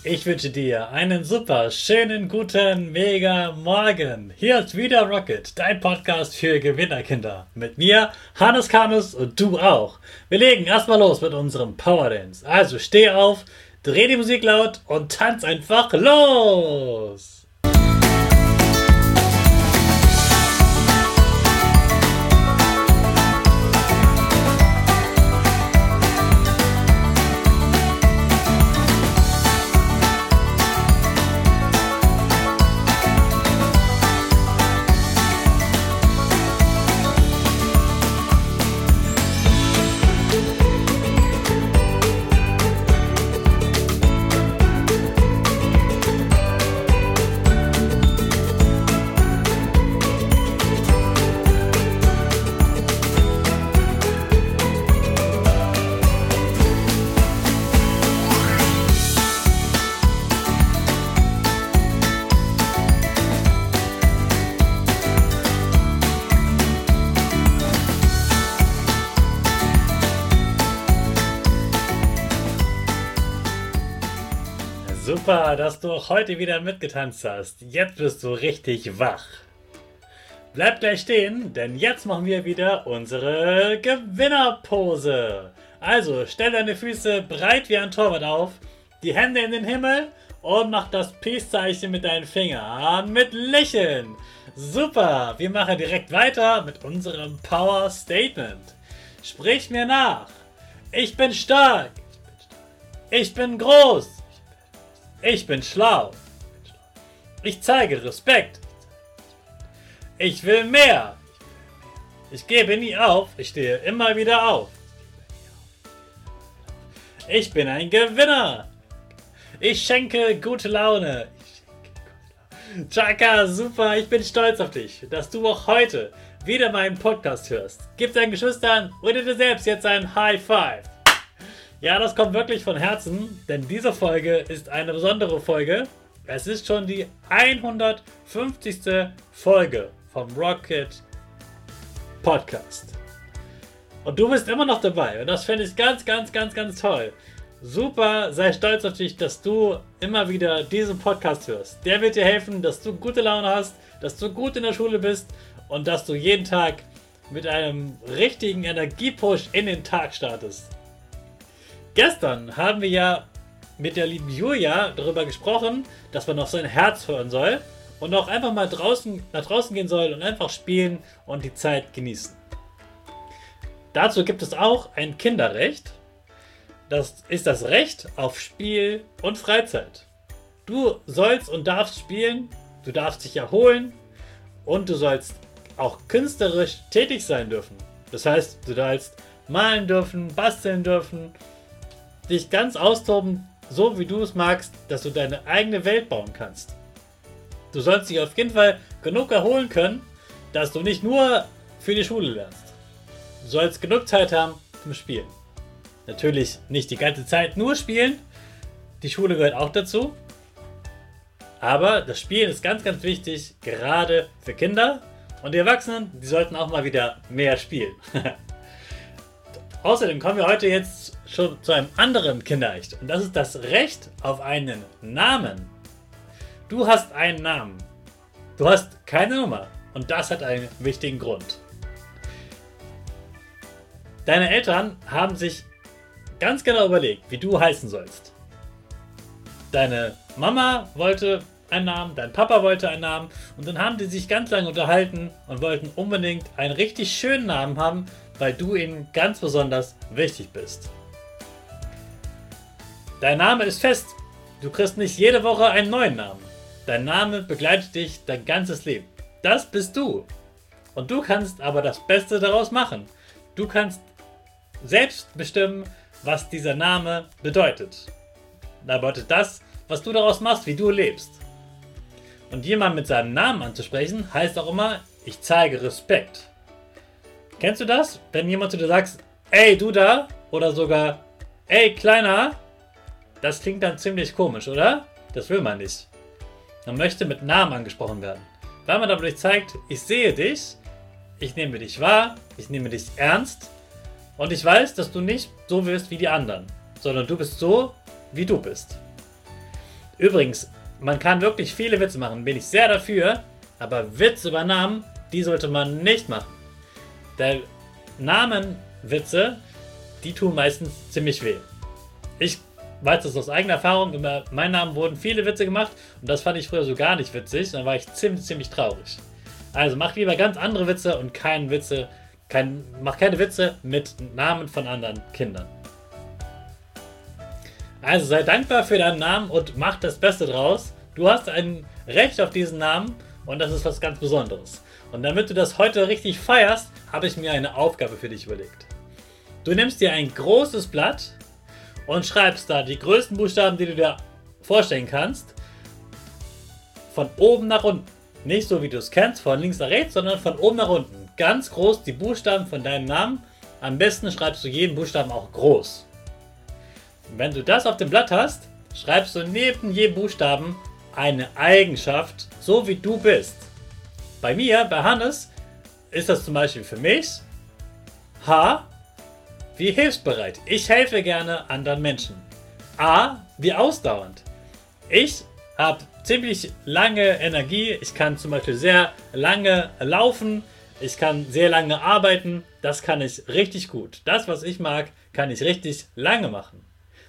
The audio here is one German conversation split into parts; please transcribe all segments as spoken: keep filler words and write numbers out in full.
Ich wünsche dir einen super, schönen, guten, mega Morgen. Hier ist wieder Rocket, dein Podcast für Gewinnerkinder. Mit mir, Hannes Kanus und du auch. Wir legen erstmal los mit unserem Power Dance. Also steh auf, dreh die Musik laut und tanz einfach los. Super, dass du auch heute wieder mitgetanzt hast. Jetzt bist du richtig wach. Bleib gleich stehen, denn jetzt machen wir wieder unsere Gewinnerpose. Also stell deine Füße breit wie ein Torwart auf, die Hände in den Himmel und mach das Peace-Zeichen mit deinen Fingern mit Lächeln. Super, wir machen direkt weiter mit unserem Power Statement. Sprich mir nach. Ich bin stark. Ich bin groß. Ich bin schlau. Ich zeige Respekt. Ich will mehr. Ich gebe nie auf. Ich stehe immer wieder auf. Ich bin ein Gewinner. Ich schenke gute Laune. Chaka, super. Ich bin stolz auf dich, dass du auch heute wieder meinen Podcast hörst. Gib deinen Geschwistern oder dir selbst jetzt ein High Five. Ja, das kommt wirklich von Herzen, denn diese Folge ist eine besondere Folge. Es ist schon die hundertfünfzigste Folge vom Rocket Podcast. Und du bist immer noch dabei und das finde ich ganz, ganz, ganz, ganz toll. Super, sei stolz auf dich, dass du immer wieder diesen Podcast hörst. Der wird dir helfen, dass du gute Laune hast, dass du gut in der Schule bist und dass du jeden Tag mit einem richtigen Energiepush in den Tag startest. Gestern haben wir ja mit der lieben Julia darüber gesprochen, dass man auf sein Herz hören soll und auch einfach mal draußen, nach draußen gehen soll und einfach spielen und die Zeit genießen. Dazu gibt es auch ein Kinderrecht. Das ist das Recht auf Spiel und Freizeit. Du sollst und darfst spielen, du darfst dich erholen und du sollst auch künstlerisch tätig sein dürfen. Das heißt, du sollst malen dürfen, basteln dürfen, dich ganz austoben, so wie du es magst, dass du deine eigene Welt bauen kannst. Du sollst dich auf jeden Fall genug erholen können, dass du nicht nur für die Schule lernst. Du sollst genug Zeit haben zum Spielen. Natürlich nicht die ganze Zeit nur spielen, die Schule gehört auch dazu. Aber das Spielen ist ganz, ganz wichtig, gerade für Kinder und die Erwachsenen, die sollten auch mal wieder mehr spielen. Außerdem kommen wir heute jetzt schon zu einem anderen Kinderrecht und das ist das Recht auf einen Namen. Du hast einen Namen. Du hast keine Nummer und das hat einen wichtigen Grund. Deine Eltern haben sich ganz genau überlegt, wie du heißen sollst. Deine Mama wollte einen Namen, dein Papa wollte einen Namen und dann haben die sich ganz lange unterhalten und wollten unbedingt einen richtig schönen Namen haben, weil du ihnen ganz besonders wichtig bist. Dein Name ist fest. Du kriegst nicht jede Woche einen neuen Namen. Dein Name begleitet dich dein ganzes Leben. Das bist du. Und du kannst aber das Beste daraus machen. Du kannst selbst bestimmen, was dieser Name bedeutet. Da bedeutet das, was du daraus machst, wie du lebst. Und jemand mit seinem Namen anzusprechen, heißt auch immer, ich zeige Respekt. Kennst du das? Wenn jemand zu dir sagt, ey du da, oder sogar, ey Kleiner, das klingt dann ziemlich komisch, oder? Das will man nicht. Man möchte mit Namen angesprochen werden. Weil man dadurch zeigt, ich sehe dich, ich nehme dich wahr, ich nehme dich ernst und ich weiß, dass du nicht so wirst wie die anderen, sondern du bist so, wie du bist. Übrigens, man kann wirklich viele Witze machen, bin ich sehr dafür, aber Witze über Namen, die sollte man nicht machen. Der Namenwitze, die tun meistens ziemlich weh. Ich weiß das aus eigener Erfahrung, über meinen Namen wurden viele Witze gemacht und das fand ich früher so gar nicht witzig, dann war ich ziemlich, ziemlich traurig. Also macht lieber ganz andere Witze und keine Witze, kein, macht keine Witze mit Namen von anderen Kindern. Also sei dankbar für deinen Namen und mach das Beste draus. Du hast ein Recht auf diesen Namen und das ist was ganz Besonderes. Und damit du das heute richtig feierst, habe ich mir eine Aufgabe für dich überlegt. Du nimmst dir ein großes Blatt und schreibst da die größten Buchstaben, die du dir vorstellen kannst, von oben nach unten. Nicht so wie du es kennst, von links nach rechts, sondern von oben nach unten. Ganz groß die Buchstaben von deinem Namen. Am besten schreibst du jeden Buchstaben auch groß. Und wenn du das auf dem Blatt hast, schreibst du neben jedem Buchstaben eine Eigenschaft, so wie du bist. Bei mir, bei Hannes, ist das zum Beispiel für mich H wie hilfsbereit. Ich helfe gerne anderen Menschen. A wie ausdauernd. Ich habe ziemlich lange Energie. Ich kann zum Beispiel sehr lange laufen. Ich kann sehr lange arbeiten. Das kann ich richtig gut. Das, was ich mag, kann ich richtig lange machen.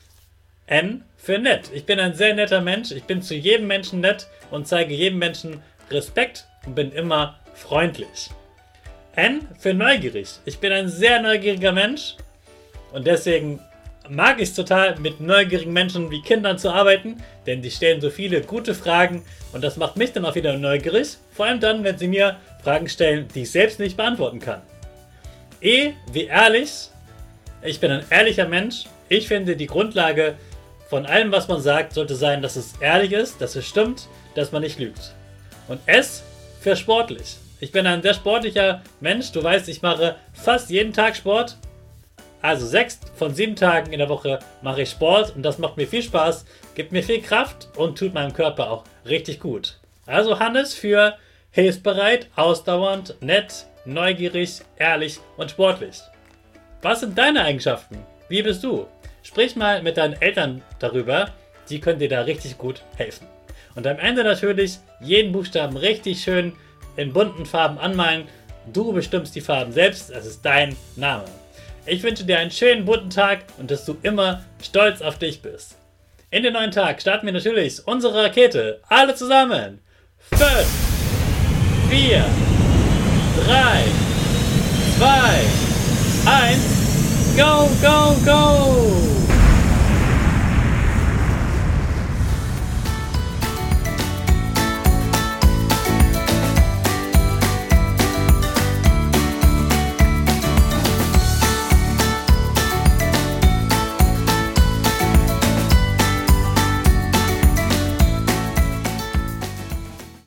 N für nett. Ich bin ein sehr netter Mensch. Ich bin zu jedem Menschen nett und zeige jedem Menschen Respekt und bin immer freundlich. N für neugierig. Ich bin ein sehr neugieriger Mensch und deswegen mag ich es total, mit neugierigen Menschen wie Kindern zu arbeiten, denn die stellen so viele gute Fragen und das macht mich dann auch wieder neugierig, vor allem dann, wenn sie mir Fragen stellen, die ich selbst nicht beantworten kann. E wie ehrlich. Ich bin ein ehrlicher Mensch. Ich finde, die Grundlage von allem, was man sagt, sollte sein, dass es ehrlich ist, dass es stimmt, dass man nicht lügt. Und S für sportlich. Ich bin ein sehr sportlicher Mensch. Du weißt, ich mache fast jeden Tag Sport. Also sechs von sieben Tagen in der Woche mache ich Sport und das macht mir viel Spaß, gibt mir viel Kraft und tut meinem Körper auch richtig gut. Also Hannes für hilfsbereit, ausdauernd, nett, neugierig, ehrlich und sportlich. Was sind deine Eigenschaften? Wie bist du? Sprich mal mit deinen Eltern darüber, die können dir da richtig gut helfen. Und am Ende natürlich jeden Buchstaben richtig schön in bunten Farben anmalen. Du bestimmst die Farben selbst, das ist dein Name. Ich wünsche dir einen schönen bunten Tag und dass du immer stolz auf dich bist. In den neuen Tag starten wir natürlich unsere Rakete. Alle zusammen. fünf, vier, drei, zwei, eins, go, go, go!